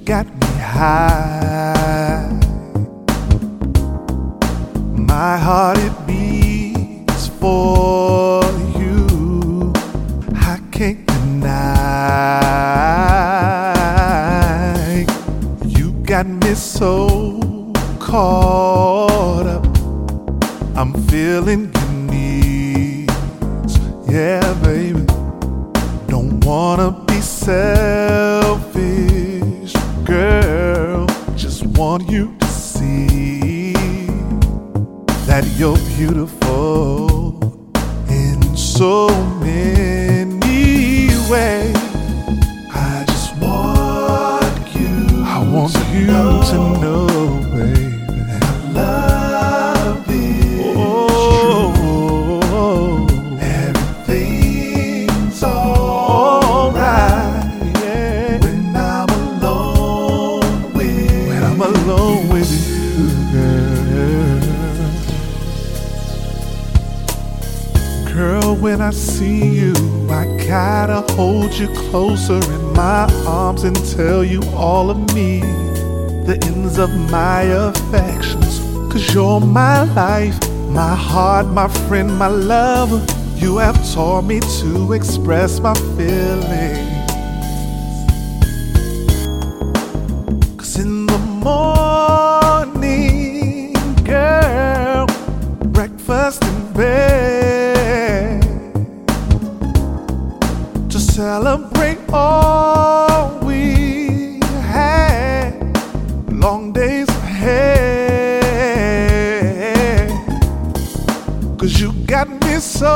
got me high. My heart, it beats for you. I can't deny. You got me so caught up. I'm feeling your needs. Yeah, baby. Don't wanna be selfish, girl. Just want you to see that you're beautiful in so many ways. I just want you. I want you to know, baby. I love it. Oh, everything's alright. Yeah. When I'm alone with you, girl. Girl, when I see you, I gotta hold you closer in my arms and tell you all of me, the ends of my affections. 'Cause you're my life, my heart, my friend, my lover. You have taught me to express my feelings. 'Cause in the morning, girl, breakfast in bed, to celebrate all we had, long days ahead. 'Cause you got me so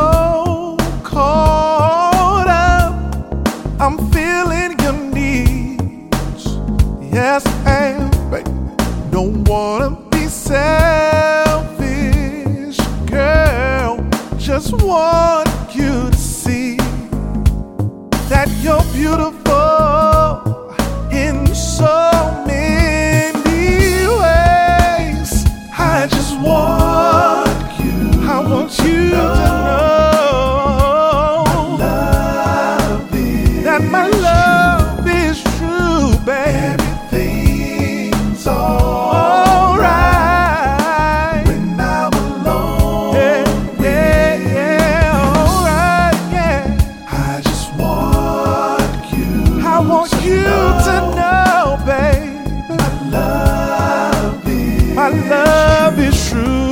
caught up. I'm feeling your needs. Yes, I am, baby. Don't wanna be selfish, girl. Just want you to see that you're beautiful in so many ways. I just want you. I want you to know that my love is true, baby. Everything's alright when I'm alone. Yeah, alright, yeah. I just want you. I want you to know, baby. My love is true.